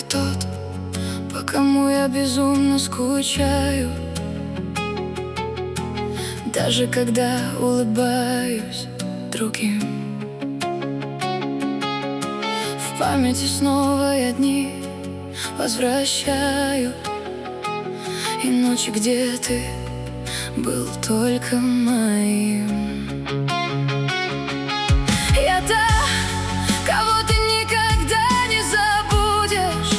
тот, по кому я безумно скучаю. Даже когда улыбаюсь другим, в памяти снова я дни возвращаю, и ночи, где ты был только моим. Я та, кого ты никогда не забудешь,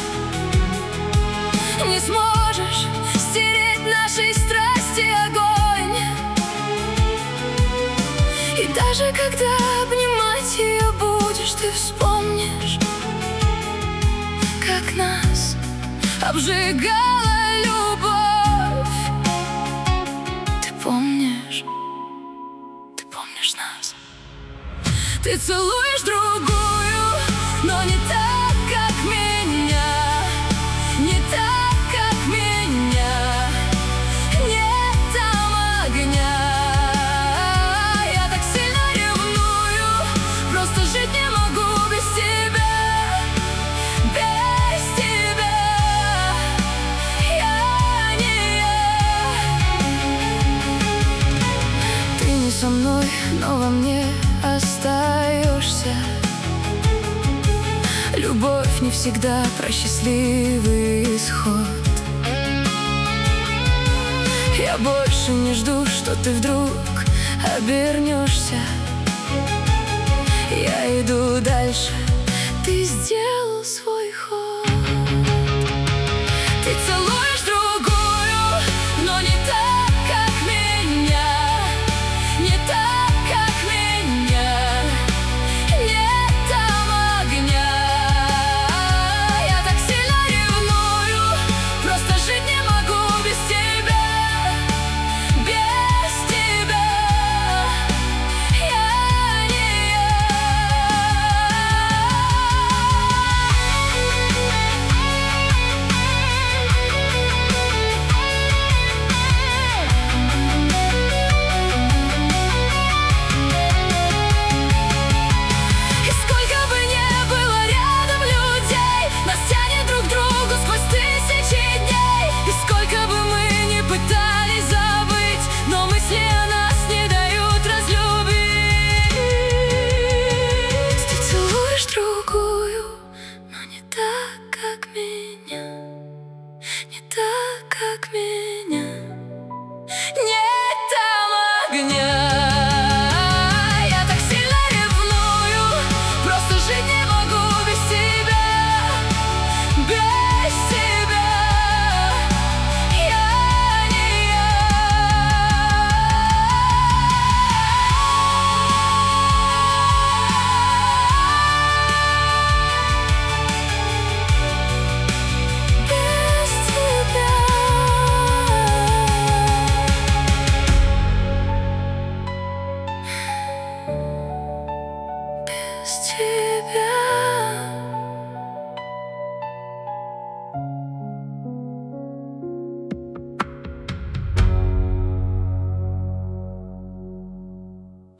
не сможешь стереть нашей страсти огонь. И даже когда обнимать ее будешь, ты вспомнишь, как нас обжигала любовь. Ты помнишь нас. Ты целуешь другую, но не так, как меня. Не так, как меня. Нет там огня. Я так сильно ревную, просто жить не могу без тебя. Без тебя я не я. Ты не со мной, но во мне остаешься. Любовь не всегда про счастливый исход. Я больше не жду, что ты вдруг обернешься. Я иду дальше, ты сделал свой ход. Ты целуешь другую, но не так, как меня. Не так, как меня. Нет там огня. Я так сильно ревную, просто жить не могу без тебя. Без тебя я не я. И сколько бы ни было рядом людей, нас тянет друг к другу сквозь тысячи дней. И сколько бы мы ни пытались забыть, но мысли о нас не дают разлюбить. Ты целуешь другую, но не так, как меня. Не так, как меня. Нет там огня. Я так сильно ревную, просто жить не могу без тебя. Без тебя я не я. Без тебя. Без тебя.